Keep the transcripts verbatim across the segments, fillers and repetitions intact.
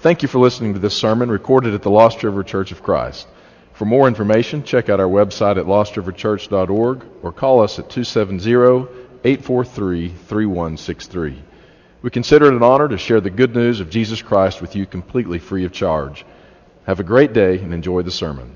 Thank you for listening to this sermon recorded at the Lost River Church of Christ. For more information, check out our website at lost river church dot org or call us at two seven zero, eight four three, three one six three. We consider it an honor to share the good news of Jesus Christ with you completely free of charge. Have a great day and enjoy the sermon.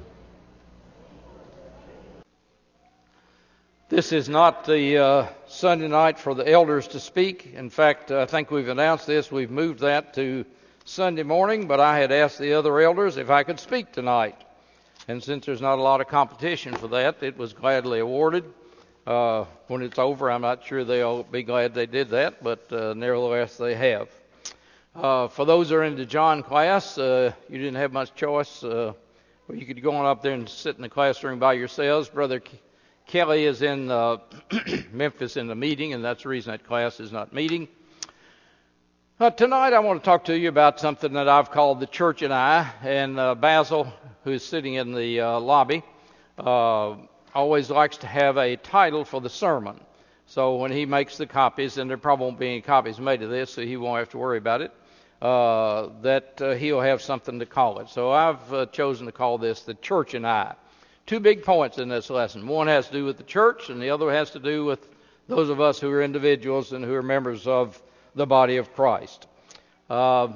This is not the uh, Sunday night for the elders to speak. In fact, I think we've announced this. We've moved that to Sunday morning, but I had asked the other elders if I could speak tonight. And since there's not a lot of competition for that, it was gladly awarded. Uh, when it's over, I'm not sure they'll be glad they did that, but uh, nevertheless they have. Uh, for those that are in the John class, uh, you didn't have much choice. Uh, you could go on up there and sit in the classroom by yourselves. Brother K- Kelly is in uh, Memphis in the meeting, and that's the reason that class is not meeting. Uh, tonight I want to talk to you about something that I've called the Church and I, and uh, Basil, who is sitting in the uh, lobby, uh, always likes to have a title for the sermon. So when he makes the copies, and there probably won't be any copies made of this, so he won't have to worry about it, uh, that uh, he'll have something to call it. So I've uh, chosen to call this the Church and I. Two big points in this lesson. One has to do with the church, and the other has to do with those of us who are individuals and who are members of the body of Christ. Uh,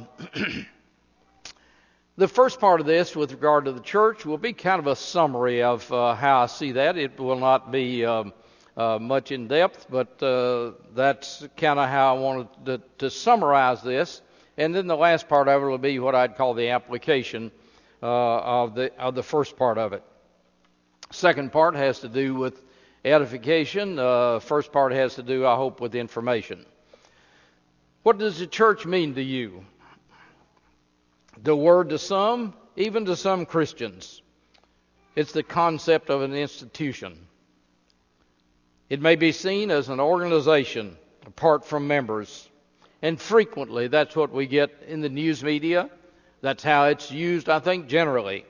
the first part of this with regard to the church will be kind of a summary of uh, how I see that. It will not be um, uh, much in depth, but uh, that's kind of how I wanted to, to summarize this. And then the last part of it will be what I'd call the application uh, of the of the first part of it. Second part has to do with edification. Uh, first part has to do, I hope, with information. What does the church mean to you? The word to some, even to some Christians, it's the concept of an institution. It may be seen as an organization apart from members. And frequently, that's what we get in the news media. That's how it's used, I think, generally.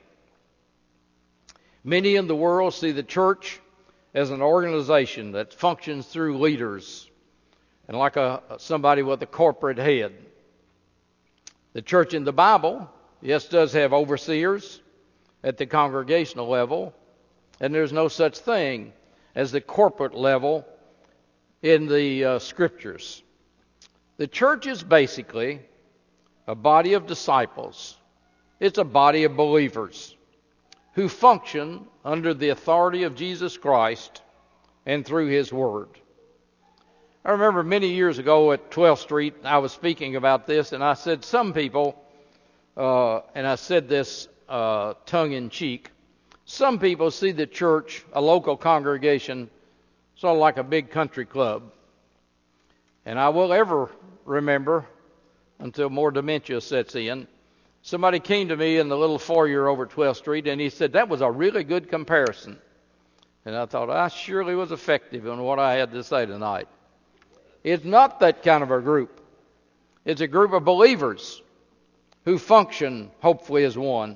Many in the world see the church as an organization that functions through leaders and like a somebody with a corporate head. The church in the Bible, yes, does have overseers at the congregational level, and there's no such thing as the corporate level in the uh, Scriptures. The church is basically a body of disciples. It's a body of believers who function under the authority of Jesus Christ and through His Word. I remember many years ago at twelfth Street, I was speaking about this, and I said some people, uh, and I said this uh, tongue-in-cheek, some people see the church, a local congregation, sort of like a big country club. And I will ever remember, until more dementia sets in, somebody came to me in the little foyer over twelfth Street, and he said, that was a really good comparison. And I thought, I surely was effective in what I had to say tonight. It's not that kind of a group. It's a group of believers who function, hopefully, as one.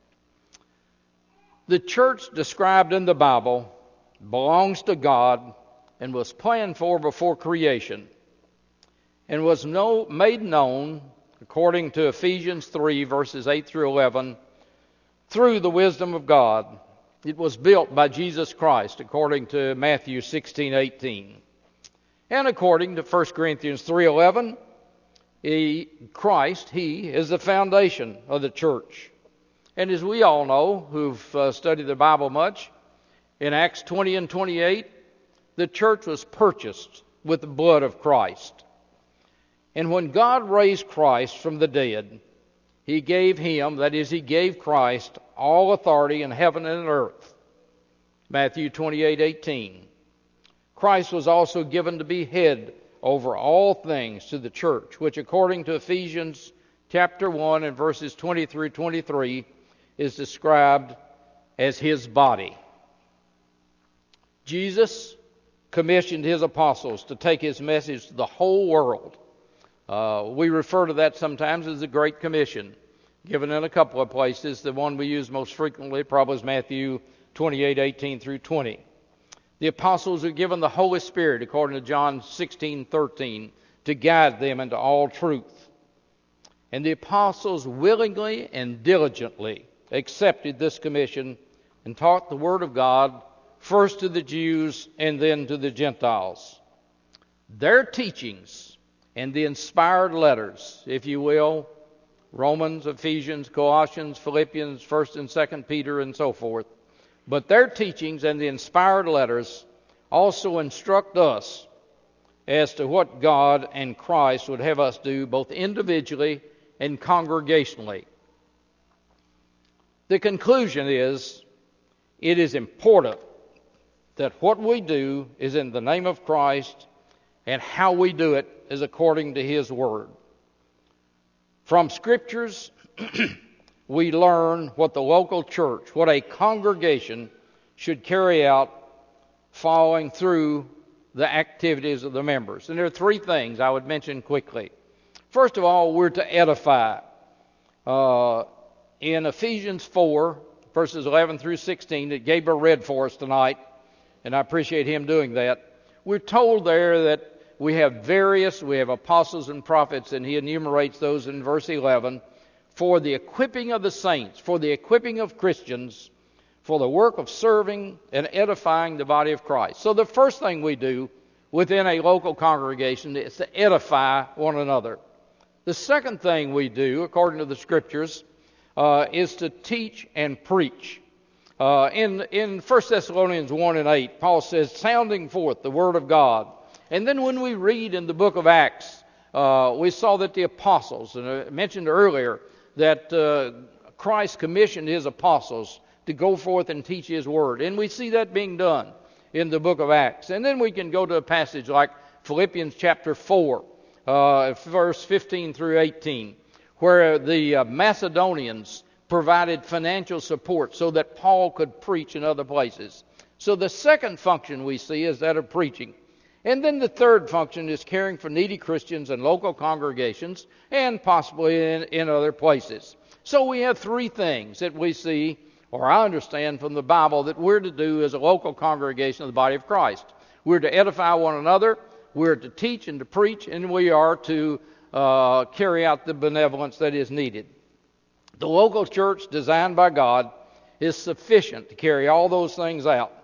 The church described in the Bible belongs to God and was planned for before creation and was no, made known, according to Ephesians three, verses eight through eleven, through the wisdom of God. It was built by Jesus Christ, according to Matthew sixteen eighteen. And according to First Corinthians three eleven, he, Christ, He, is the foundation of the church. And as we all know, who've uh, studied the Bible much, in Acts twenty and twenty-eight, the church was purchased with the blood of Christ. And when God raised Christ from the dead, He gave Him, that is, He gave Christ, all authority in heaven and earth. Matthew twenty-eight eighteen. Christ was also given to be head over all things to the church, which according to Ephesians chapter one and verses twenty through twenty-three is described as His body. Jesus commissioned His apostles to take His message to the whole world. Uh, we refer to that sometimes as the Great Commission, given in a couple of places. The one we use most frequently probably is Matthew twenty-eight eighteen through twenty. The apostles are given the Holy Spirit, according to John sixteen thirteen, to guide them into all truth. And the apostles willingly and diligently accepted this commission and taught the Word of God first to the Jews and then to the Gentiles. Their teachings and the inspired letters, if you will, Romans, Ephesians, Colossians, Philippians, First and Second Peter, and so forth, but their teachings and the inspired letters also instruct us as to what God and Christ would have us do both individually and congregationally. The conclusion is, it is important that what we do is in the name of Christ, and how we do it is according to His Word. From Scriptures, we learn what the local church, what a congregation should carry out following through the activities of the members. And there are three things I would mention quickly. First of all, we're to edify. Uh, in Ephesians four, verses eleven through sixteen, that Gabriel read for us tonight, and I appreciate him doing that, we're told there that we have various, we have apostles and prophets, and he enumerates those in verse eleven, for the equipping of the saints, for the equipping of Christians, for the work of serving and edifying the body of Christ. So the first thing we do within a local congregation is to edify one another. The second thing we do, according to the Scriptures, uh, is to teach and preach. Uh, in, in First Thessalonians one and eight, Paul says, sounding forth the Word of God. And then when we read in the book of Acts, uh, we saw that the apostles, and I mentioned earlier that uh, Christ commissioned His apostles to go forth and teach His Word. And we see that being done in the book of Acts. And then we can go to a passage like Philippians chapter four, uh, verse fifteen through eighteen, where the uh, Macedonians provided financial support so that Paul could preach in other places. So the second function we see is that of preaching. And then the third function is caring for needy Christians in local congregations and possibly in, in other places. So we have three things that we see, or I understand from the Bible, that we're to do as a local congregation of the body of Christ. We're to edify one another, we're to teach and to preach, and we are to uh, carry out the benevolence that is needed. The local church designed by God is sufficient to carry all those things out.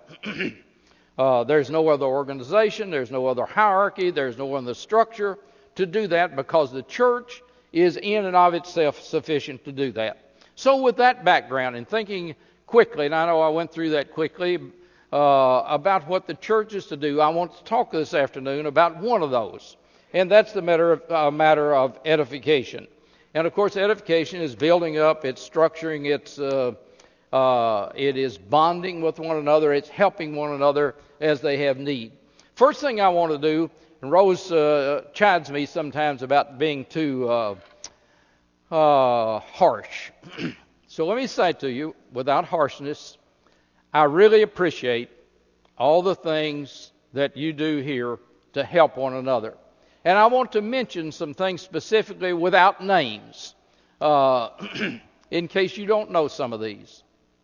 uh, there's no other organization, there's no other hierarchy, there's no other structure to do that, because the church is in and of itself sufficient to do that. So with that background and thinking quickly, and I know I went through that quickly, uh, about what the church is to do, I want to talk this afternoon about one of those, and that's the matter of, uh, matter of edification. And of course, edification is building up, it's structuring, it's uh, uh, it is bonding with one another, it's helping one another as they have need. First thing I want to do, and Rose uh, chides me sometimes about being too uh, uh, harsh. So let me say to you, without harshness, I really appreciate all the things that you do here to help one another. And I want to mention some things specifically without names, uh, in case you don't know some of these.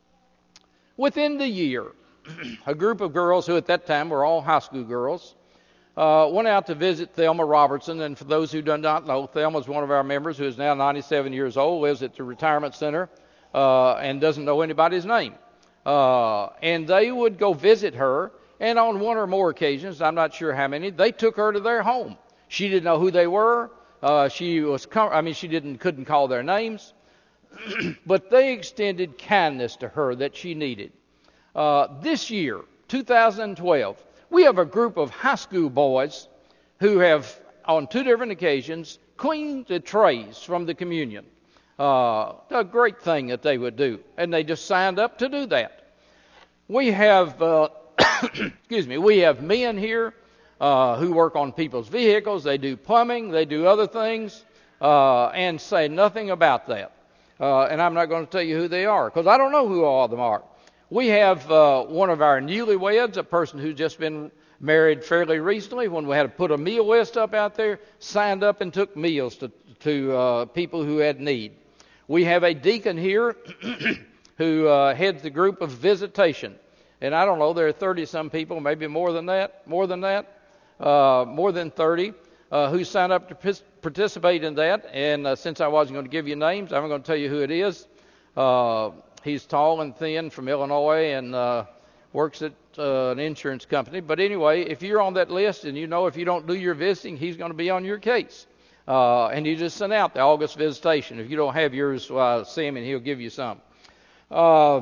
Within the year, a group of girls who at that time were all high school girls uh, went out to visit Thelma Robertson. And for those who do not know, Thelma is one of our members who is now ninety-seven years old, lives at the retirement center, uh, and doesn't know anybody's name. Uh, and they would go visit her, and on one or more occasions, I'm not sure how many, they took her to their home. She didn't know who they were. Uh, she was, com- I mean, she didn't, couldn't call their names, but they extended kindness to her that she needed. Uh, this year, two thousand twelve, we have a group of high school boys who have, on two different occasions, cleaned the trays from the communion. Uh, a great thing that they would do, and they just signed up to do that. We have, uh, excuse me, we have men here uh, who work on people's vehicles. They do plumbing, they do other things, uh, and say nothing about that. Uh, and I'm not going to tell you who they are, because I don't know who all of them are. We have uh, one of our newlyweds, a person who's just been married fairly recently, when we had to put a meal list up out there, signed up and took meals to, to uh, people who had need. We have a deacon here who uh, heads the group of visitation. And I don't know, there are thirty-some people, maybe more than that, more than that, uh, more than thirty. uh, who signed up to p- participate in that. And uh, since I wasn't going to give you names, I'm going to tell you who it is. Uh, he's tall and thin from Illinois and uh, works at uh, an insurance company. But anyway, if you're on that list and you know if you don't do your visiting, he's going to be on your case. Uh, and you just sent out the August visitation. If you don't have yours, uh, see him and he'll give you some. Uh,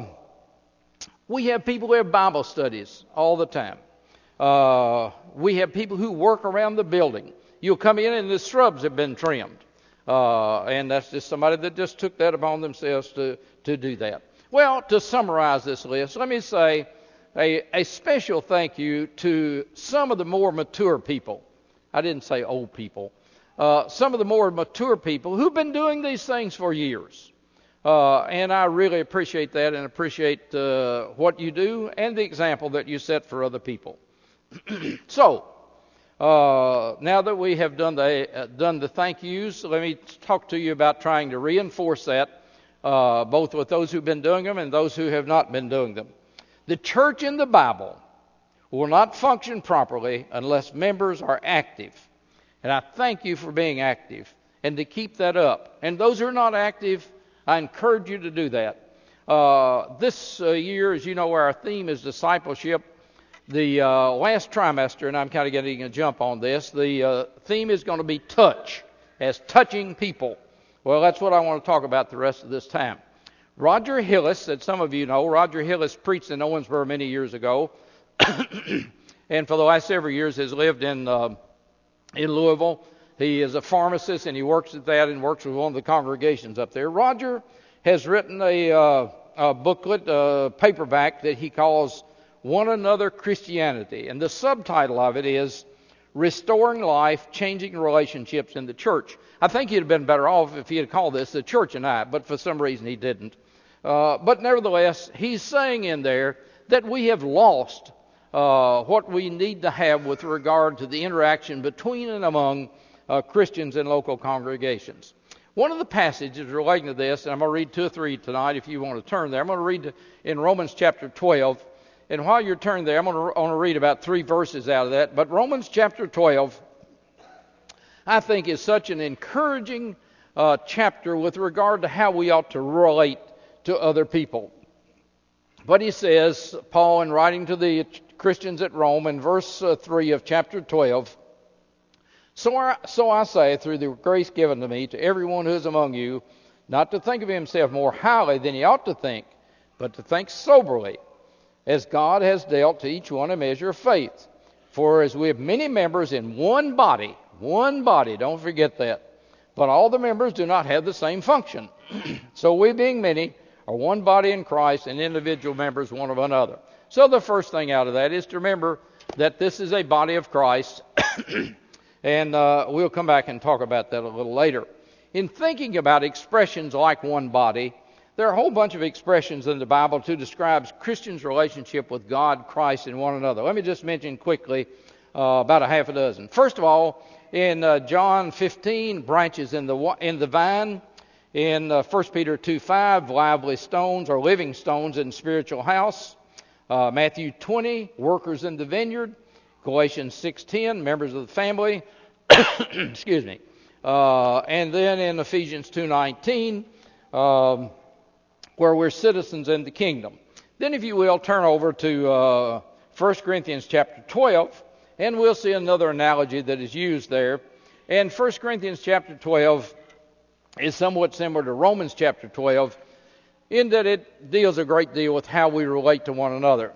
we have people who have Bible studies all the time. Uh, we have people who work around the building. You'll come in and the shrubs have been trimmed. Uh, and that's just somebody that just took that upon themselves to, to do that. Well, to summarize this list, let me say a, a special thank you to some of the more mature people. I didn't say old people. Uh, some of the more mature people who've been doing these things for years. Uh, and I really appreciate that and appreciate uh, what you do and the example that you set for other people. So, uh, now that we have done the uh, done the thank yous, let me talk to you about trying to reinforce that, uh, both with those who've been doing them and those who have not been doing them. The church in the Bible will not function properly unless members are active. And I thank you for being active and to keep that up. And those who are not active, I encourage you to do that. Uh, this uh, year, as you know, our theme is discipleship. The uh, last trimester, and I'm kind of getting a jump on this, the uh, theme is going to be touch, as touching people. Well, that's what I want to talk about the rest of this time. Roger Hillis, that some of you know, Roger Hillis preached in Owensboro many years ago, and for the last several years has lived in uh, in Louisville. He is a pharmacist, and he works at that and works with one of the congregations up there. Roger has written a, uh, a booklet, a paperback that he calls One Another Christianity. And the subtitle of it is Restoring Life, Changing Relationships in the Church. I think he'd have been better off if he had called this The Church and I, but for some reason he didn't. Uh, but nevertheless, he's saying in there that we have lost uh, what we need to have with regard to the interaction between and among uh, Christians in local congregations. One of the passages relating to this, and I'm going to read two or three tonight if you want to turn there. I'm going to read in Romans chapter twelve. And while you're turning there, I'm going to, I'm going to read about three verses out of that. But Romans chapter twelve, I think, is such an encouraging uh, chapter with regard to how we ought to relate to other people. But he says, Paul, in writing to the Christians at Rome, in verse uh, three of chapter twelve, so I, so I say, through the grace given to me, to everyone who is among you, not to think of himself more highly than he ought to think, but to think soberly, as God has dealt to each one a measure of faith. For as we have many members in one body, one body, don't forget that, but all the members do not have the same function. So we, being many, are one body in Christ, and individual members one of another. So the first thing out of that is to remember that this is a body of Christ, and uh, we'll come back and talk about that a little later. In thinking about expressions like one body, there are a whole bunch of expressions in the Bible to describe Christians' relationship with God, Christ, and one another. Let me just mention quickly uh, about a half a dozen. First of all, in uh, John fifteen, branches in the in the vine. In uh, First Peter two five, lively stones or living stones in spiritual house. Uh, Matthew twenty, workers in the vineyard. Galatians six ten, members of the family. Excuse me. Uh, and then in Ephesians two nineteen, um, where we're citizens in the kingdom. Then, if you will, turn over to uh, First Corinthians chapter twelve, and we'll see another analogy that is used there. And First Corinthians chapter twelve is somewhat similar to Romans chapter twelve, in that it deals a great deal with how we relate to one another.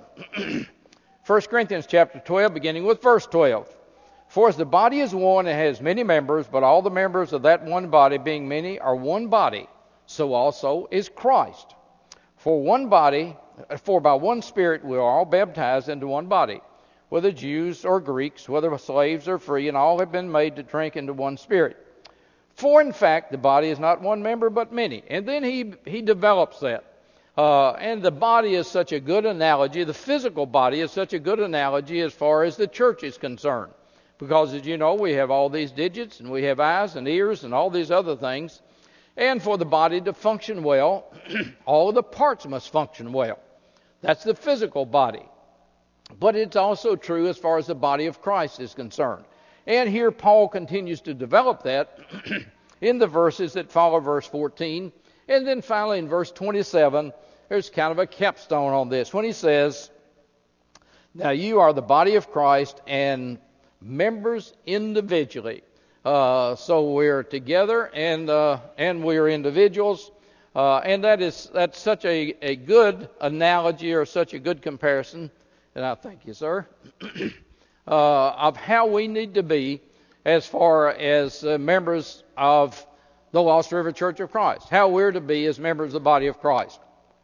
First Corinthians chapter twelve, beginning with verse twelve. For as the body is one and has many members, but all the members of that one body, being many, are one body, so also is Christ. For one body, for by one Spirit we are all baptized into one body, whether Jews or Greeks, whether slaves or free, and all have been made to drink into one Spirit. For in fact, the body is not one member, but many. And then he he develops that. Uh, and the body is such a good analogy, the physical body is such a good analogy as far as the church is concerned. Because, as you know, we have all these digits, and we have eyes and ears and all these other things. And for the body to function well, all of the parts must function well. That's the physical body. But it's also true as far as the body of Christ is concerned. And here Paul continues to develop that in the verses that follow verse fourteen. And then finally in verse twenty-seven, there's kind of a capstone on this when he says, now you are the body of Christ and members individually. Uh, so we're together and uh, and we're individuals. Uh, and that is that's such a, a good analogy or such a good comparison, and I thank you, sir, uh, of how we need to be as far as uh, members of the Lost River Church of Christ, how we're to be as members of the body of Christ.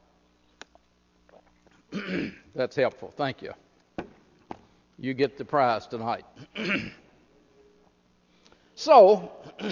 That's helpful. Thank you. You get the prize tonight. So,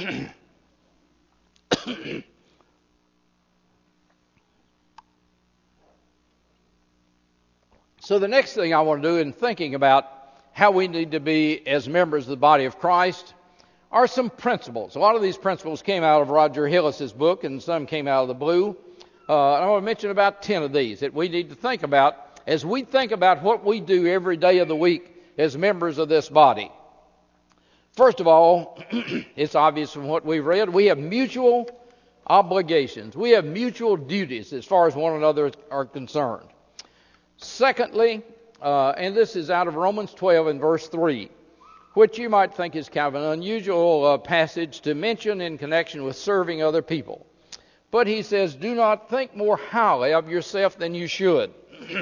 so the next thing I want to do in thinking about how we need to be as members of the body of Christ are some principles. A lot of these principles came out of Roger Hillis's book, and some came out of the Blue. Uh, and I want to mention about ten of these that we need to think about as we think about what we do every day of the week as members of this body. First of all, it's obvious from what we've read, we have mutual obligations. We have mutual duties as far as one another are concerned. Secondly, uh, and this is out of Romans twelve and verse three, which you might think is kind of an unusual uh, passage to mention in connection with serving other people. But he says, do not think more highly of yourself than you should.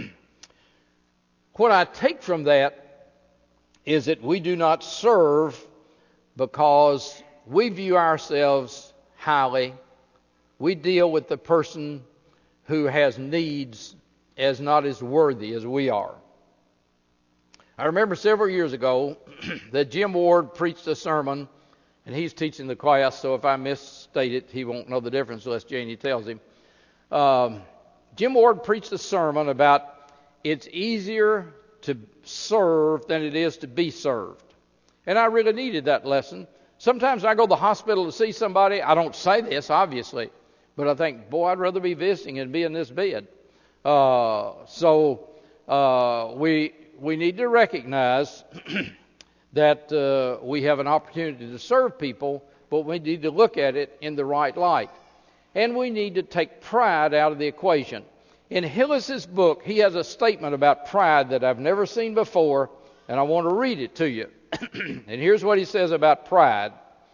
What I take from that is that we do not serve because we view ourselves highly. We deal with the person who has needs as not as worthy as we are. I remember several years ago that Jim Ward preached a sermon, and he's teaching the class, so if I misstate it, he won't know the difference unless Janie tells him. Um, Jim Ward preached a sermon about it's easier to serve than it is to be served. And I really needed that lesson. Sometimes I go to the hospital to see somebody. I don't say this, obviously, but I think, boy, I'd rather be visiting than be in this bed. Uh, so uh, we we need to recognize that uh, we have an opportunity to serve people, but we need to look at it in the right light. And we need to take pride out of the equation. In Hillis's book, he has a statement about pride that I've never seen before, and I want to read it to you. And here's what he says about pride.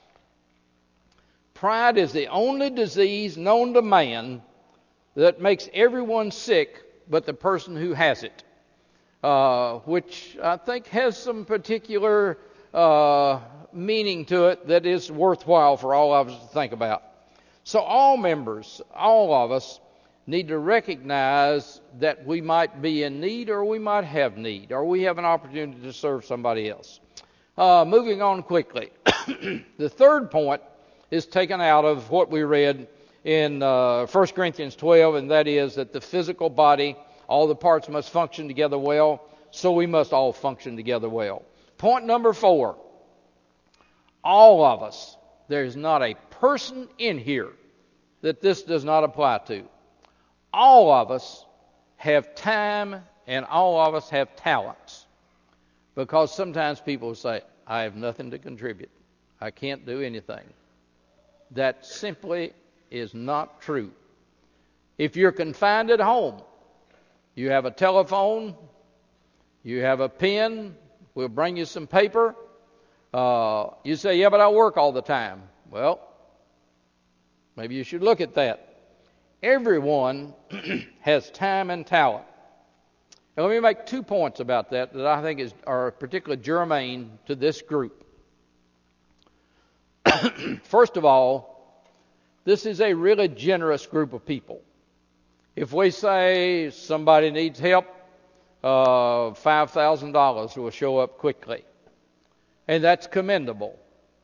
Pride is the only disease known to man that makes everyone sick but the person who has it, uh, which I think has some particular uh, meaning to it that is worthwhile for all of us to think about. So all members, all of us, need to recognize that we might be in need or we might have need or we have an opportunity to serve somebody else. Uh, moving on quickly. The third point is taken out of what we read in uh, First Corinthians twelve, and that is that the physical body, all the parts must function together well, so we must all function together well. Point number four. All of us, there's not a person in here that this does not apply to. All of us have time and all of us have talents. Because sometimes people say, I have nothing to contribute. I can't do anything. That simply is not true. If you're confined at home, you have a telephone, you have a pen, we'll bring you some paper. Uh, you say, yeah, but I work all the time. Well, maybe you should look at that. Everyone has time and talent. And let me make two points about that that I think is, are particularly germane to this group. First of all, this is a really generous group of people. If we say somebody needs help, uh, five thousand dollars will show up quickly. And that's commendable.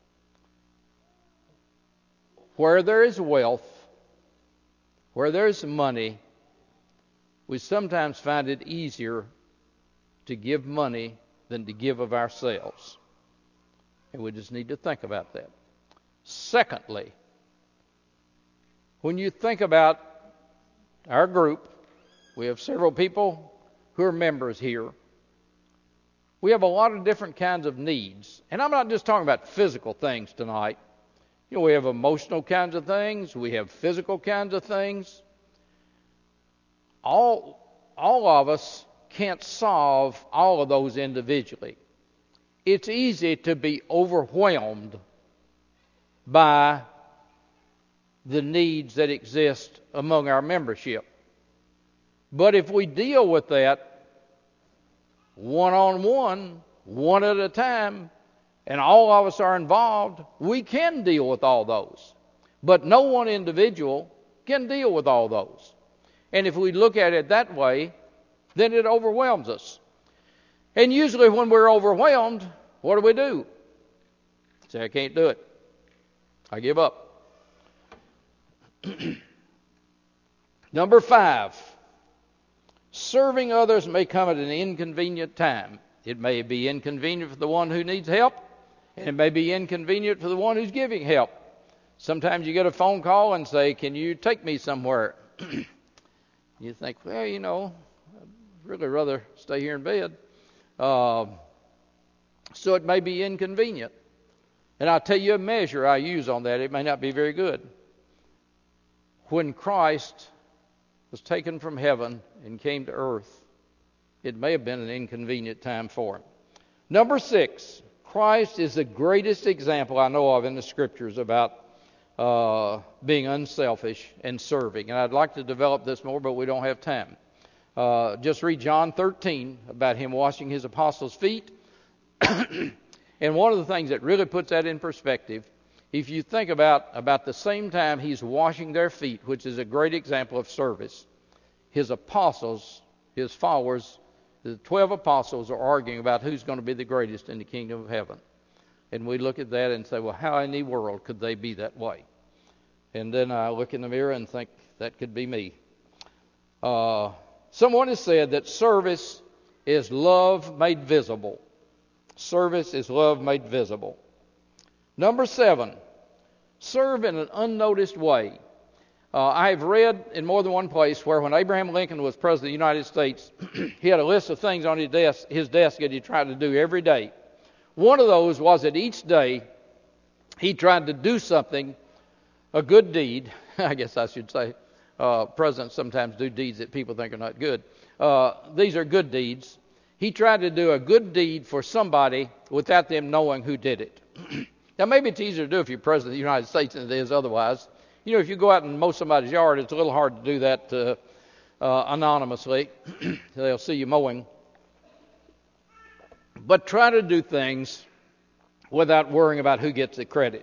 Where there is wealth, where there is money, we sometimes find it easier to give money than to give of ourselves. And we just need to think about that. Secondly, when you think about our group, we have several people who are members here. We have a lot of different kinds of needs. And I'm not just talking about physical things tonight. You know, we have emotional kinds of things. We have physical kinds of things. All, all of us can't solve all of those individually. It's easy to be overwhelmed by the needs that exist among our membership. But if we deal with that one-on-one, one at a time, and all of us are involved, we can deal with all those. But no one individual can deal with all those. And if we look at it that way, then it overwhelms us. And usually when we're overwhelmed, what do we do? Say, I can't do it. I give up. Number five, serving others may come at an inconvenient time. It may be inconvenient for the one who needs help, and it may be inconvenient for the one who's giving help. Sometimes you get a phone call and say, can you take me somewhere? You think, well, you know, I'd really rather stay here in bed. Uh, so it may be inconvenient. And I'll tell you a measure I use on that. It may not be very good. When Christ was taken from heaven and came to earth, it may have been an inconvenient time for him. Number six, Christ is the greatest example I know of in the Scriptures about uh, being unselfish and serving. And I'd like to develop this more, but we don't have time. Uh, just read John thirteen about him washing his apostles' feet. And one of the things that really puts that in perspective, if you think about about the same time he's washing their feet, which is a great example of service, his apostles, his followers, the twelve apostles are arguing about who's going to be the greatest in the kingdom of heaven. And we look at that and say, well, how in the world could they be that way? And then I look in the mirror and think, that could be me. Uh, someone has said that service is love made visible. Service is love made visible. Number seven, serve in an unnoticed way. Uh, I have read in more than one place where when Abraham Lincoln was President of the United States, he had a list of things on his desk, his desk that he tried to do every day. One of those was that each day he tried to do something, a good deed, I guess I should say. Uh, presidents sometimes do deeds that people think are not good. Uh, these are good deeds. He tried to do a good deed for somebody without them knowing who did it. Now, maybe it's easier to do if you're President of the United States than it is otherwise. You know, if you go out and mow somebody's yard, it's a little hard to do that uh, uh, anonymously. They'll see you mowing. But try to do things without worrying about who gets the credit.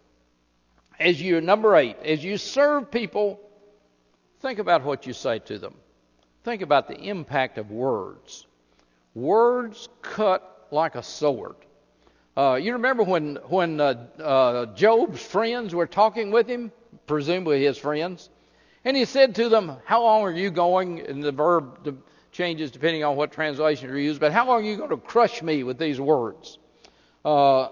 As you, number eight, as you serve people, think about what you say to them. Think about the impact of words. Words cut like a sword. Uh, you remember when when uh, uh, Job's friends were talking with him, presumably his friends, and he said to them, how long are you going, and the verb changes depending on what translation you use, but how long are you going to crush me with these words? Uh,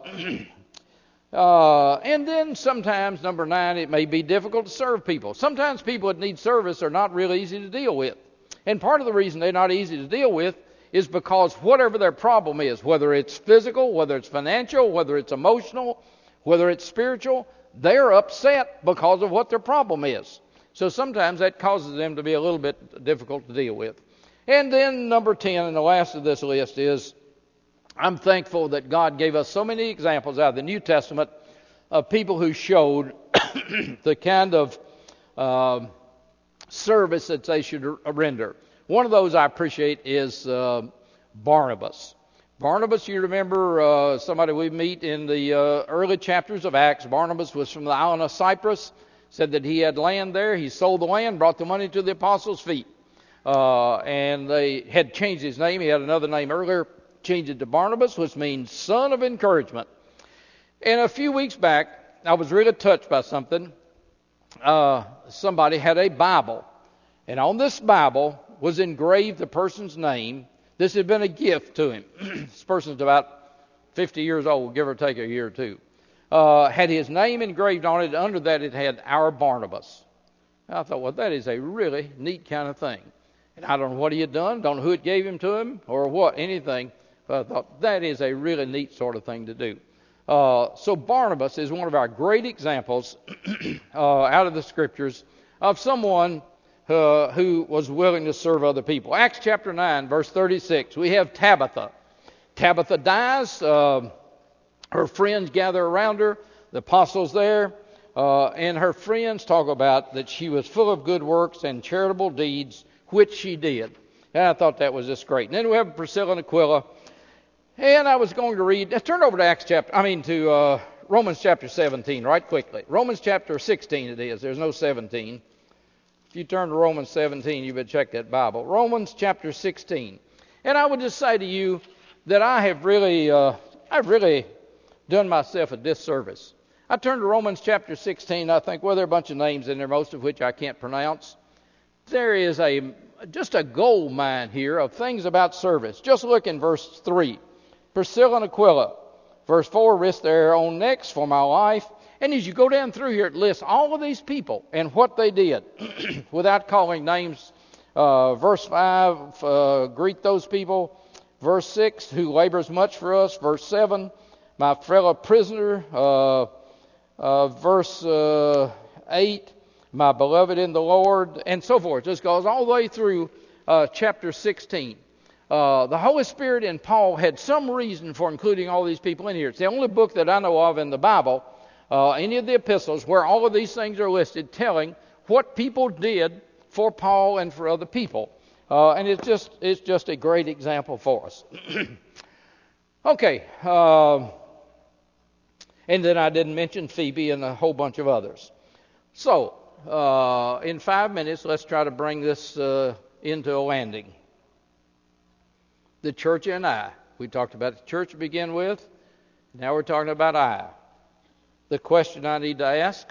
uh, and then sometimes, number nine, it may be difficult to serve people. Sometimes people that need service are not real easy to deal with. And part of the reason they're not easy to deal with is because whatever their problem is, whether it's physical, whether it's financial, whether it's emotional, whether it's spiritual, they're upset because of what their problem is. So sometimes that causes them to be a little bit difficult to deal with. And then number ten, and the last of this list is, I'm thankful that God gave us so many examples out of the New Testament of people who showed the kind of uh, service that they should render. One of those I appreciate is uh, Barnabas. Barnabas, you remember uh, somebody we meet in the uh, early chapters of Acts. Barnabas was from the island of Cyprus, said that he had land there. He sold the land, brought the money to the apostles' feet. Uh, and they had changed his name. He had another name earlier, changed it to Barnabas, which means son of encouragement. And a few weeks back, I was really touched by something. Uh, somebody had a Bible. And on this Bible was engraved the person's name. This had been a gift to him. This person's about fifty years old, give or take a year or two. Uh, had his name engraved on it. Under that it had Our Barnabas. And I thought, well, that is a really neat kind of thing. And I don't know what he had done, don't know who it gave him to him or what, anything. But I thought that is a really neat sort of thing to do. Uh, so Barnabas is one of our great examples uh, out of the Scriptures of someone uh, who was willing to serve other people. Acts chapter nine, verse thirty-six, we have Tabitha. Tabitha dies. Uh, her friends gather around her. The apostles there. Uh, and her friends talk about that she was full of good works and charitable deeds, which she did. And I thought that was just great. And then we have Priscilla and Aquila. And I was going to read, let's turn over to Acts chapter, I mean to uh, Romans chapter seventeen right quickly. Romans chapter sixteen it is, there's no seventeen. If you turn to Romans seventeen, you better check that Bible. Romans chapter sixteen. And I would just say to you that I have really, uh, I've really done myself a disservice. I turned to Romans chapter sixteen, I think, well, there are a bunch of names in there, most of which I can't pronounce. There is a just a gold mine here of things about service. Just look in verse three. Priscilla and Aquila. Verse four, risked their own necks for my life. And as you go down through here, it lists all of these people and what they did without calling names. Uh, verse five, uh, greet those people. Verse six, who labors much for us. Verse seven, my fellow prisoner. Uh, uh, verse uh, eight, my beloved in the Lord, and so forth. Just goes all the way through uh, chapter sixteen. Uh, the Holy Spirit and Paul had some reason for including all these people in here. It's the only book that I know of in the Bible, uh, any of the epistles, where all of these things are listed, telling what people did for Paul and for other people. Uh, and it's just it's just a great example for us. Okay. Uh, and then I didn't mention Phoebe and a whole bunch of others. So, uh, in five minutes, let's try to bring this uh, into a landing. The church and I. We talked about the church to begin with. Now we're talking about I. The question I need to ask,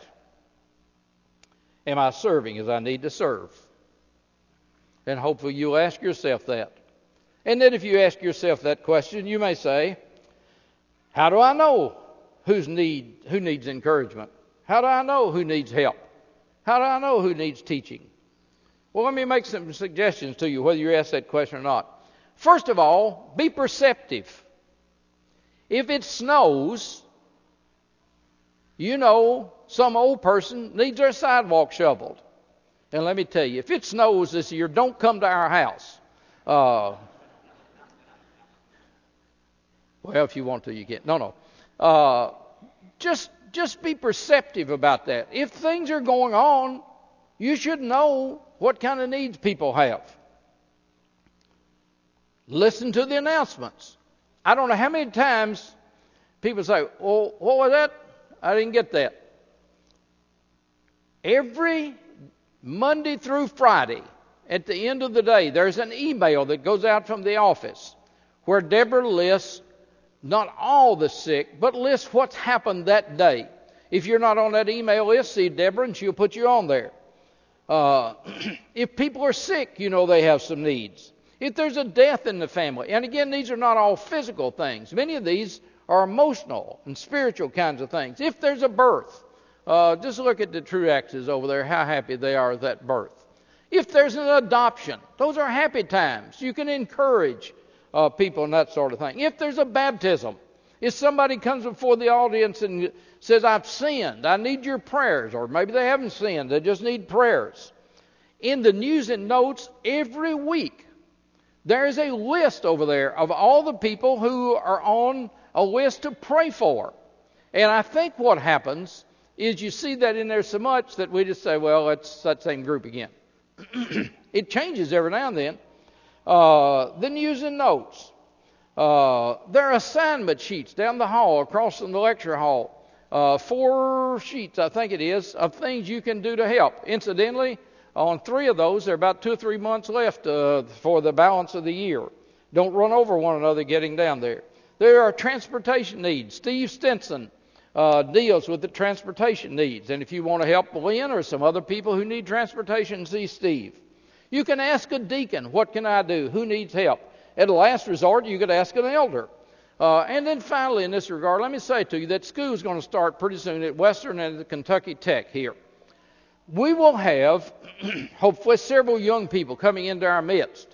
am I serving as I need to serve? And hopefully you'll ask yourself that. And then if you ask yourself that question, you may say, how do I know who's need, who needs encouragement? How do I know who needs help? How do I know who needs teaching? Well, let me make some suggestions to you, whether you ask that question or not. First of all, be perceptive. If it snows, you know some old person needs their sidewalk shoveled. And let me tell you, if it snows this year, don't come to our house. Uh, well, if you want to, you can. No, no. Uh, just, just be perceptive about that. If things are going on, you should know what kind of needs people have. Listen to the announcements. I don't know how many times people say, well, what was that? I didn't get that. Every Monday through Friday, at the end of the day, there's an email that goes out from the office where Deborah lists not all the sick, but lists what's happened that day. If you're not on that email list, see Deborah and she'll put you on there. Uh, if people are sick, you know they have some needs. If there's a death in the family, and again, these are not all physical things. Many of these are emotional and spiritual kinds of things. If there's a birth, uh, just look at the Truaxes over there, how happy they are at that birth. If there's an adoption, those are happy times. You can encourage uh, people and that sort of thing. If there's a baptism, if somebody comes before the audience and says, I've sinned, I need your prayers, or maybe they haven't sinned, they just need prayers. In the news and notes every week, there's a list over there of all the people who are on a list to pray for. And I think what happens is you see that in there so much that we just say, well, it's that same group again. It changes every now and then. Uh, the news and notes. Uh, there are assignment sheets down the hall, across from the lecture hall. Uh, four sheets, I think it is, of things you can do to help. Incidentally, on three of those, there are about two or three months left uh, for the balance of the year. Don't run over one another getting down there. There are transportation needs. Steve Stinson uh, deals with the transportation needs. And if you want to help Lynn or some other people who need transportation, see Steve. You can ask a deacon, what can I do? Who needs help? At the last resort, you could ask an elder. Uh, and then finally, in this regard, let me say to you that school is going to start pretty soon at Western and at Kentucky Tech here. We will have, hopefully, several young people coming into our midst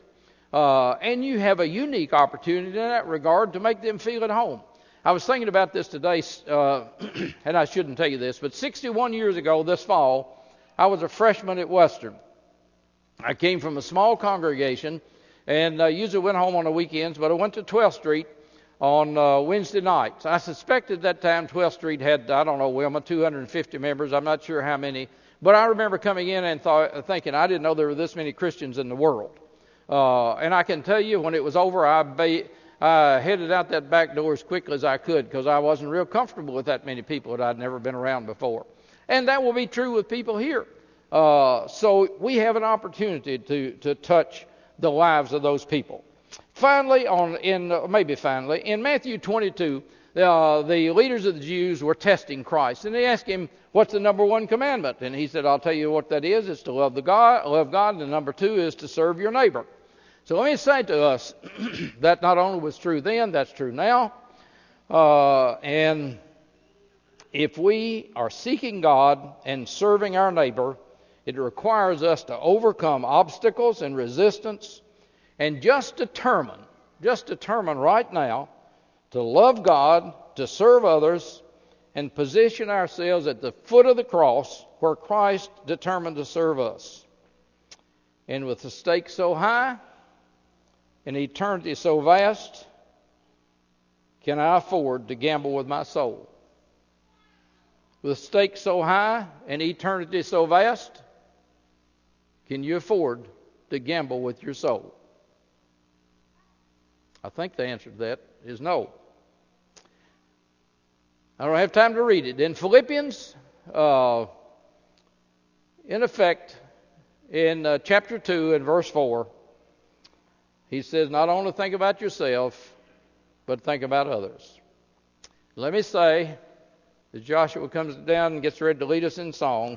Uh, and you have a unique opportunity in that regard to make them feel at home. I was thinking about this today, uh, and I shouldn't tell you this, but sixty-one years ago this fall, I was a freshman at Western. I came from a small congregation and uh, usually went home on the weekends, but I went to twelfth Street on uh, Wednesday nights. I suspected that time twelfth Street had, I don't know, Wilma, two hundred fifty members. I'm not sure how many. But I remember coming in and thought, thinking, I didn't know there were this many Christians in the world. Uh, and I can tell you, when it was over, I, ba- I headed out that back door as quickly as I could because I wasn't real comfortable with that many people that I'd never been around before. And that will be true with people here. Uh, so we have an opportunity to, to touch the lives of those people. Finally, on in uh, maybe finally, in Matthew twenty-two, uh, the leaders of the Jews were testing Christ, and they asked him, "What's the number one commandment?" And he said, "I'll tell you what that is. It's to love the God, love God, and the number two is to serve your neighbor." So let me say to us that not only was true then, that's true now, uh, and if we are seeking God and serving our neighbor, it requires us to overcome obstacles and resistance and just determine, just determine right now to love God, to serve others, and position ourselves at the foot of the cross where Christ determined to serve us. And with the stakes so high and eternity so vast, can I afford to gamble with my soul? With stakes so high and eternity so vast, can you afford to gamble with your soul? I think the answer to that is no. I don't have time to read it. In Philippians, uh, in effect, in uh, chapter two and verse four, he says, not only think about yourself, but think about others. Let me say, as Joshua comes down and gets ready to lead us in song,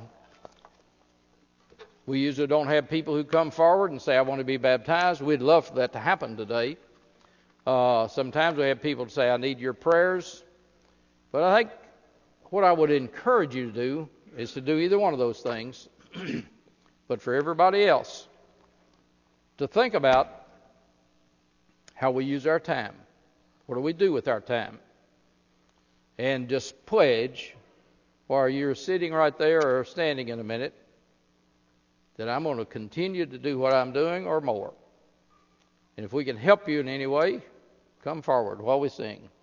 we usually don't have people who come forward and say, I want to be baptized. We'd love for that to happen today. Uh, sometimes we have people say, I need your prayers. But I think what I would encourage you to do is to do either one of those things. But for everybody else, to think about how we use our time. What do we do with our time? And just pledge, while you're sitting right there or standing in a minute, that I'm going to continue to do what I'm doing or more. And if we can help you in any way, come forward while we sing.